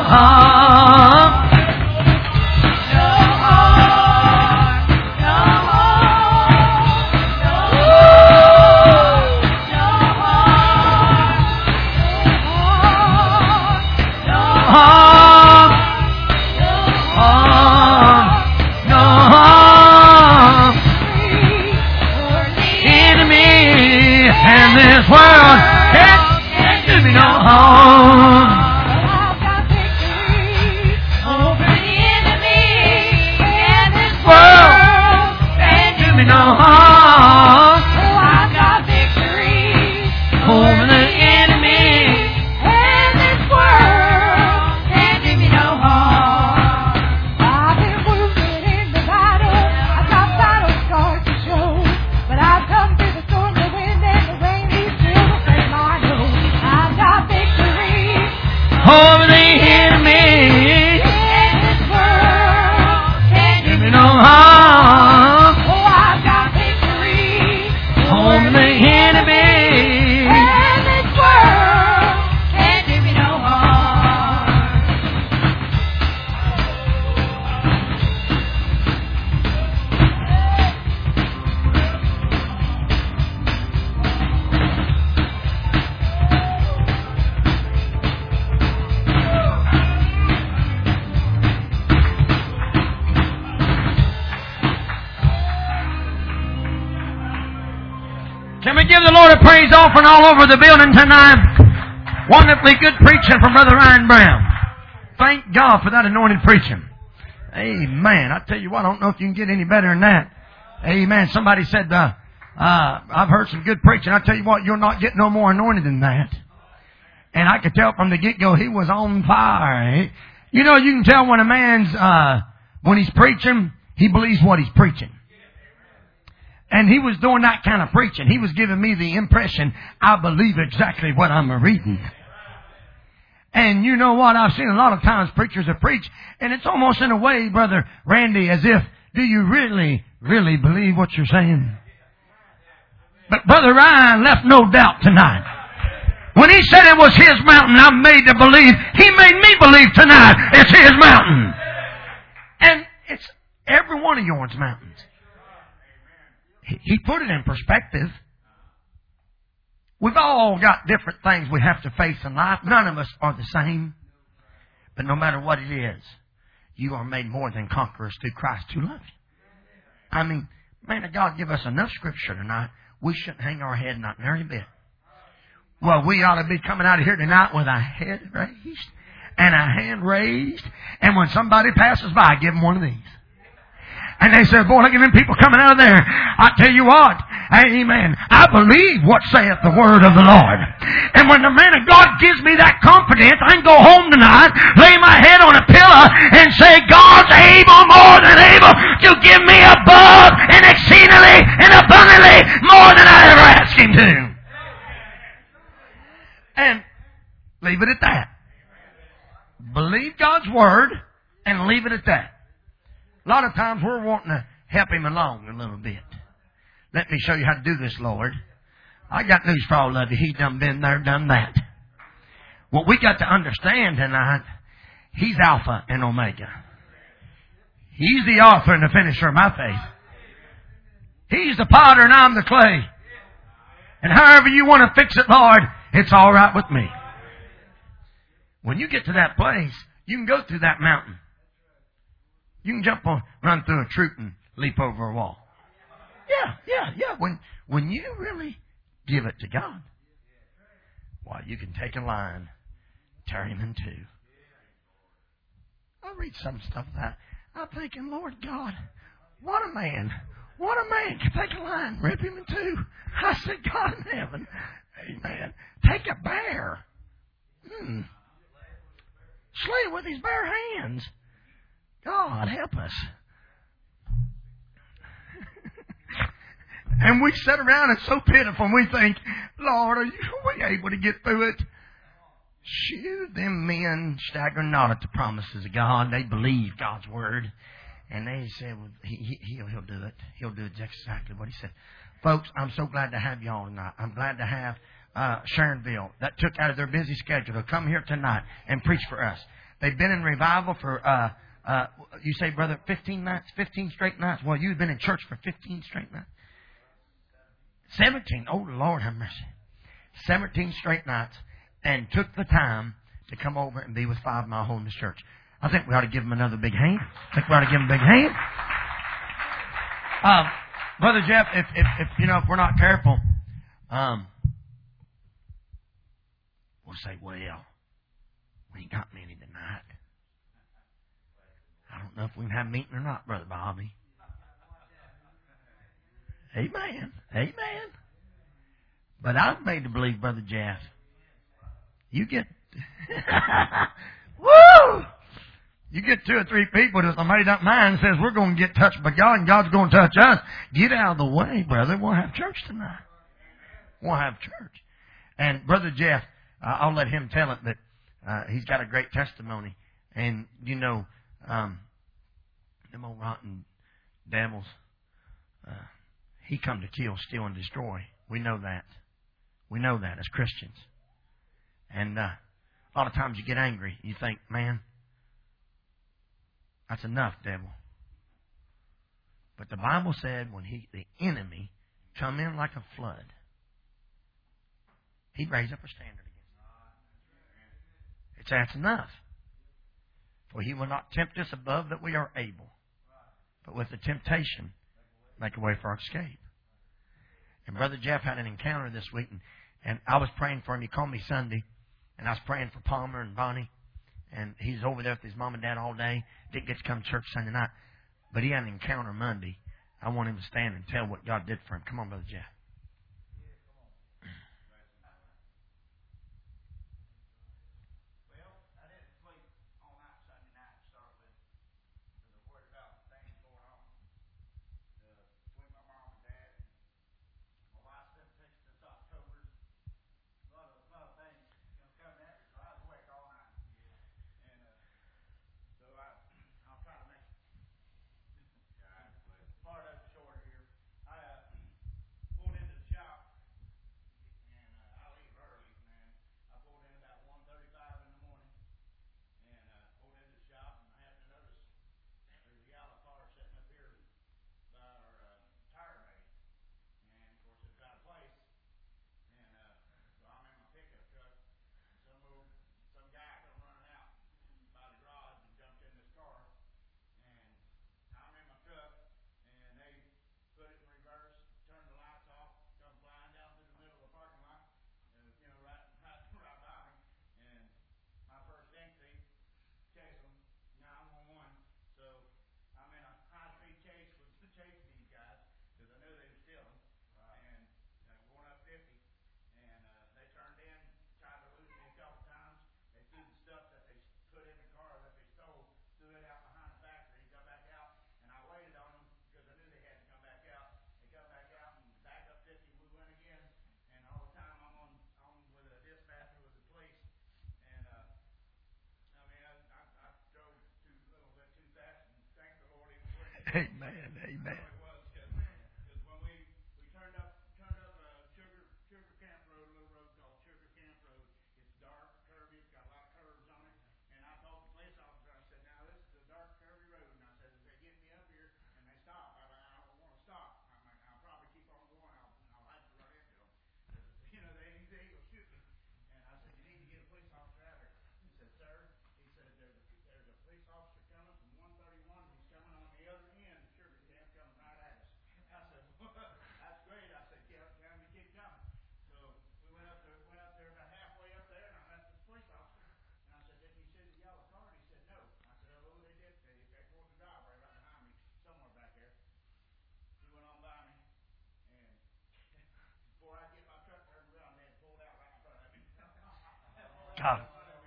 harm. This world can't do me no harm. I've got victory over the enemy, and this World can't do me no harm. Oh, I've got victory Over the enemy. and this world can't do me no harm. I've been wounded in the battle, I've got battle scars to show, but I've come through the storm, the wind, and the rain. Over the enemy, and this world can't do me no harm. Oh, I've got victory Over the enemy, and this world can't do me no harm. Can we give the Lord a praise offering all over the building tonight? Wonderfully good preaching from Brother Ryan Brown. Thank God for that anointed preaching. Amen. I tell you what, I don't know if you can get any better than that. Amen. Somebody said, uh, uh, I've heard some good preaching. I tell you what, you'll not get no more anointed than that. And I could tell from the get-go he was on fire. You know, you can tell when a man's, uh, when he's preaching, he believes what he's preaching. And he was doing that kind of preaching. He was giving me the impression I believe exactly what I'm reading. And you know what? I've seen a lot of times preachers have preached, and it's almost in a way, Brother Randy, as if, do you really, really believe what you're saying? But Brother Ryan left no doubt tonight. When he said it was his mountain, I'm made to believe. He made me believe tonight it's his mountain. And it's every one of yours mountains. He put it in perspective. We've all got different things we have to face in life. None of us are the same. But no matter what it is, you are made more than conquerors through Christ who loves you. I mean, man of God, give us enough scripture tonight. We shouldn't hang our head not nearly a bit. Well, we ought to be coming out of here tonight with a head raised and a hand raised. And when somebody passes by, give them one of these. And they said, boy, look at them people coming out of there. I tell you what, amen, I believe what saith the word of the Lord. And when the man of God gives me that confidence, I can go home tonight, lay my head on a pillow, and say, God's able, more than able, to give me above and exceedingly and abundantly more than I ever asked Him to. And leave it at that. Believe God's word and leave it at that. A lot of times we're wanting to help Him along a little bit. Let me show you how to do this, Lord. I got news for all of you. He's done been there, done that. What we got to understand tonight, He's Alpha and Omega. He's the author and the finisher of my faith. He's the potter and I'm the clay. And however you want to fix it, Lord, it's all right with me. When you get to that place, you can go through that mountain. You can jump on, run through a troop and leap over a wall. Yeah, yeah, yeah. When when you really give it to God, well, you can take a line, tear him in two. I read some stuff like that. I'm thinking, Lord God, what a man. What a man can take a line, rip him in two. I said, God in heaven, amen. Take a bear. Hmm. Slay it with his bare hands. God, help us. And we sit around and it's so pitiful and we think, Lord, are you are we able to get through it? Shoo, them men stagger not at the promises of God. They believe God's word. And they said, well, he, he, he'll, he'll do it. He'll do exactly what He said. Folks, I'm so glad to have y'all tonight. I'm glad to have uh, Sharonville that took out of their busy schedule to come here tonight and preach for us. They've been in revival for, uh, uh, you say, brother, fifteen nights, fifteen straight nights. Well, you've been in church for fifteen straight nights. seventeen. Oh, Lord have mercy. seventeen straight nights, and took the time to come over and be with Five Mile Holiness Church. I think we ought to give them another big hand. I think we ought to give them a big hand. Um, Brother Jeff, if, if, if, you know, if we're not careful, um, we'll say, well, we ain't got many tonight. I don't know if we can have a meeting or not, Brother Bobby. Amen. Amen. But I'm made to believe, Brother Jeff, you get, woo! You get two or three people that's made up mind and says, we're going to get touched by God and God's going to touch us. Get out of the way, brother. We'll have church tonight. We'll have church. And Brother Jeff, uh, I'll let him tell it, but uh, he's got a great testimony. And, you know, um, them old rotten devils, uh, he come to kill, steal, and destroy. We know that. We know that as Christians. And uh, a lot of times you get angry. You think, man, that's enough, devil. But the Bible said when he, the enemy come in like a flood, he'd raise up a standard against it. It's that's enough. For he will not tempt us above that we are able, but with the temptation, make a way for our escape. And Brother Jeff had an encounter this week, and, and I was praying for him. He called me Sunday, and I was praying for Palmer and Bonnie. And he's over there with his mom and dad all day. Didn't get to come to church Sunday night. But he had an encounter Monday. I want him to stand and tell what God did for him. Come on, Brother Jeff. Amen. Amen. God.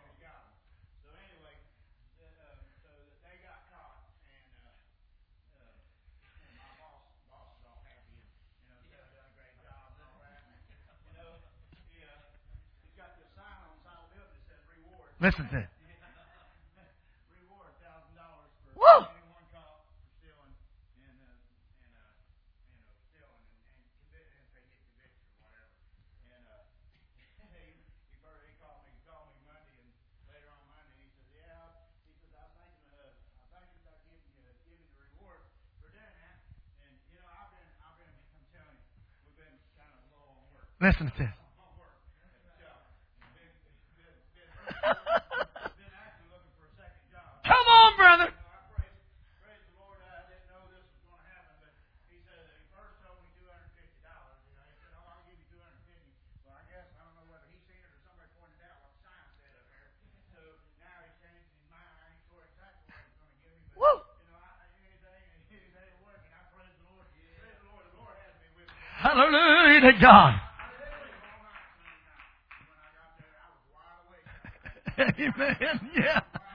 Listen to it. Woo! Listen to this. Come on, brother. Woo. Hallelujah to God. Amen. Yeah.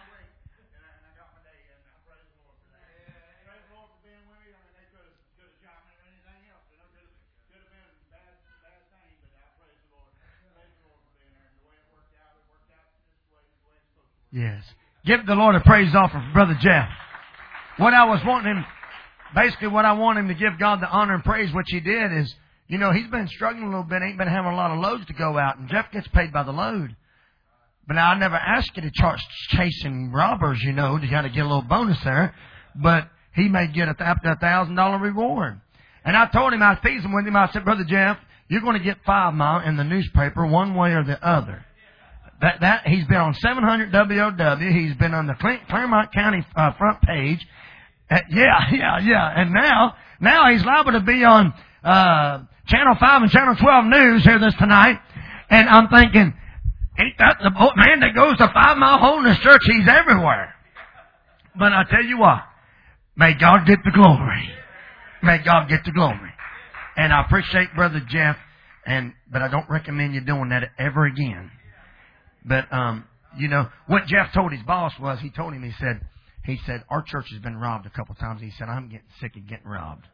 Yes. Give the Lord a praise offering for Brother Jeff. What I was wanting him, basically what I want him to give God the honor and praise, which he did is, you know, he's been struggling a little bit, ain't been having a lot of loads to go out, and Jeff gets paid by the load. But now I never asked you to charge chasing robbers, you know, to kind of get a little bonus there. But he may get a a thousand dollar reward. And I told him, I was teasing with him, I said, Brother Jeff, you're going to get five mile in the newspaper one way or the other. That that he's been on seven hundred W O W. He's been on the Claremont County uh, front page. Uh, yeah, yeah, yeah. And now, now he's liable to be on uh Channel five and Channel twelve News here this tonight. And I'm thinking, ain't that the man that goes to Five Mile Holiness Church? He's everywhere. But I tell you what, may God get the glory. May God get the glory. And I appreciate Brother Jeff, and but I don't recommend you doing that ever again. But, um, you know, what Jeff told his boss was, he told him, he said, he said, our church has been robbed a couple of times. He said, I'm getting sick of getting robbed.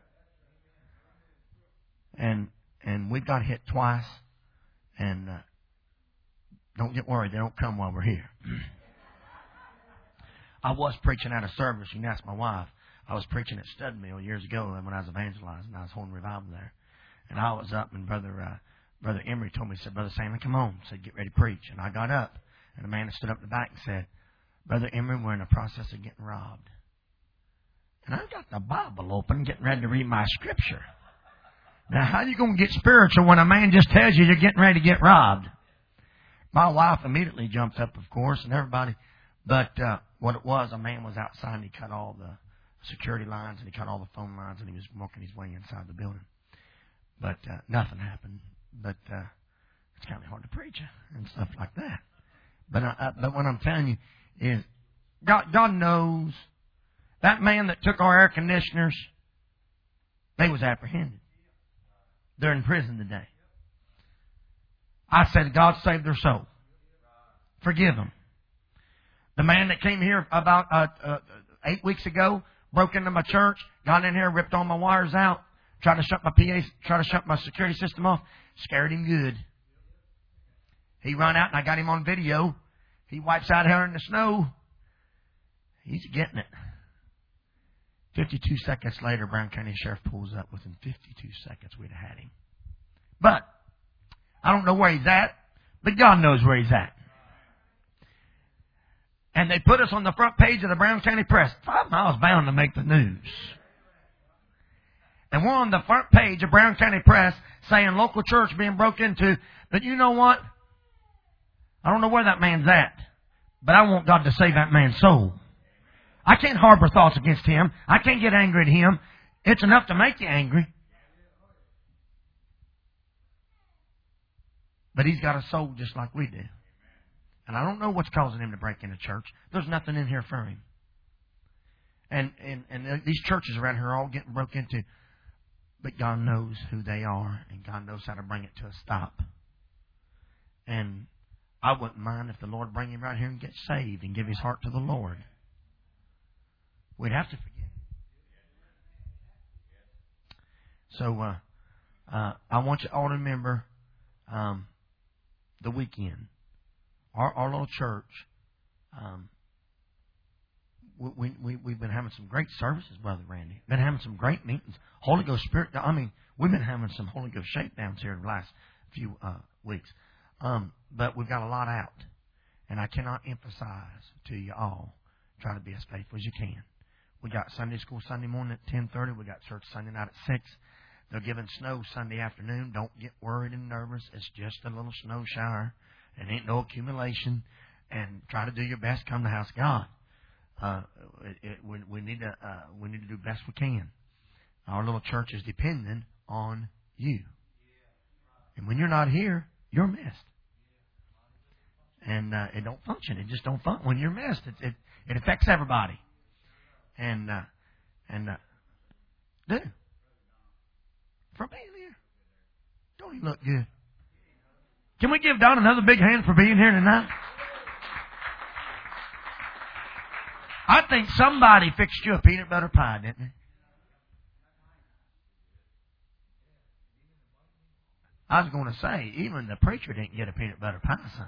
And, and we got hit twice. And, uh, don't get worried. They don't come while we're here. I was preaching at a service. You can ask my wife. I was preaching at Stud Mill years ago when I was evangelizing. I was holding revival there. And I was up, and Brother, uh, Brother Emery told me, he said, Brother Sammy, come on. He said, get ready to preach. And I got up, and a man stood up in the back and said, Brother Emery, we're in the process of getting robbed. And I got the Bible open, getting ready to read my scripture. Now, how are you going to get spiritual when a man just tells you you're getting ready to get robbed? My wife immediately jumped up, of course, and everybody. But uh, what it was, a man was outside, and he cut all the security lines, and he cut all the phone lines, and he was working his way inside the building. But uh, nothing happened. But uh, it's kind of hard to preach and stuff like that. But I, I, but what I'm telling you is, God, God knows that man that took our air conditioners, they was apprehended. They're in prison today. I said, God save their soul. Forgive them. The man that came here about uh, uh, eight weeks ago, broke into my church, got in here, ripped all my wires out, tried to shut my P A, tried to shut my security system off. Scared him good. He run out and I got him on video. He wipes out here in the snow. He's getting it. fifty-two seconds later, Brown County Sheriff pulls up. Within fifty-two seconds, we'd have had him. But I don't know where he's at, but God knows where he's at. And they put us on the front page of the Brown County Press. Five Miles bound to make the news. And we're on the front page of Brown County Press saying local church being broke into. But you know what? I don't know where that man's at. But I want God to save that man's soul. I can't harbor thoughts against him. I can't get angry at him. It's enough to make you angry. But he's got a soul just like we do. And I don't know what's causing him to break into church. There's nothing in here for him. And, and, and these churches around here are all getting broke into. But God knows who they are, and God knows how to bring it to a stop. And I wouldn't mind if the Lord bring him right here and get saved and give his heart to the Lord. We'd have to forgive him. So uh, uh, I want you all to remember um, the weekend. Our, our little church, um, we, we, we've been having some great services, Brother Randy. Been having some great meetings. Holy Ghost Spirit, I mean, we've been having some Holy Ghost shakedowns here in the last few uh, weeks. Um, but we've got a lot out. And I cannot emphasize to you all, try to be as faithful as you can. We got Sunday school Sunday morning at ten thirty. We got church Sunday night at six. They're giving snow Sunday afternoon. Don't get worried and nervous. It's just a little snow shower. It ain't no accumulation. And try to do your best. Come to the house of God. Uh, it, it, we, we need to uh, we need to do the best we can. Our little church is dependent on you. And when you're not here, you're missed. And uh, it don't function. It just don't function when you're missed. It it, it affects everybody. And uh, and uh, do for being here. Don't he look good? Can we give Don another big hand for being here tonight? I think somebody fixed you a peanut butter pie, didn't they? I was going to say, even the preacher didn't get a peanut butter pie, son.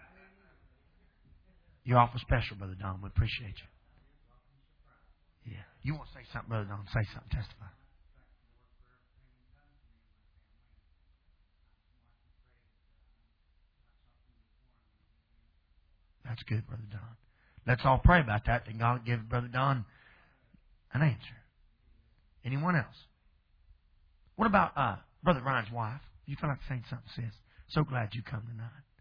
You're awful special, Brother Don. We appreciate you. Yeah. You want to say something, Brother Don? Say something. Testify. That's good, Brother Don. Let's all pray about that, that God give Brother Don an answer. Anyone else? What about uh, Brother Ryan's wife? You feel like saying something, sis? So glad you come tonight.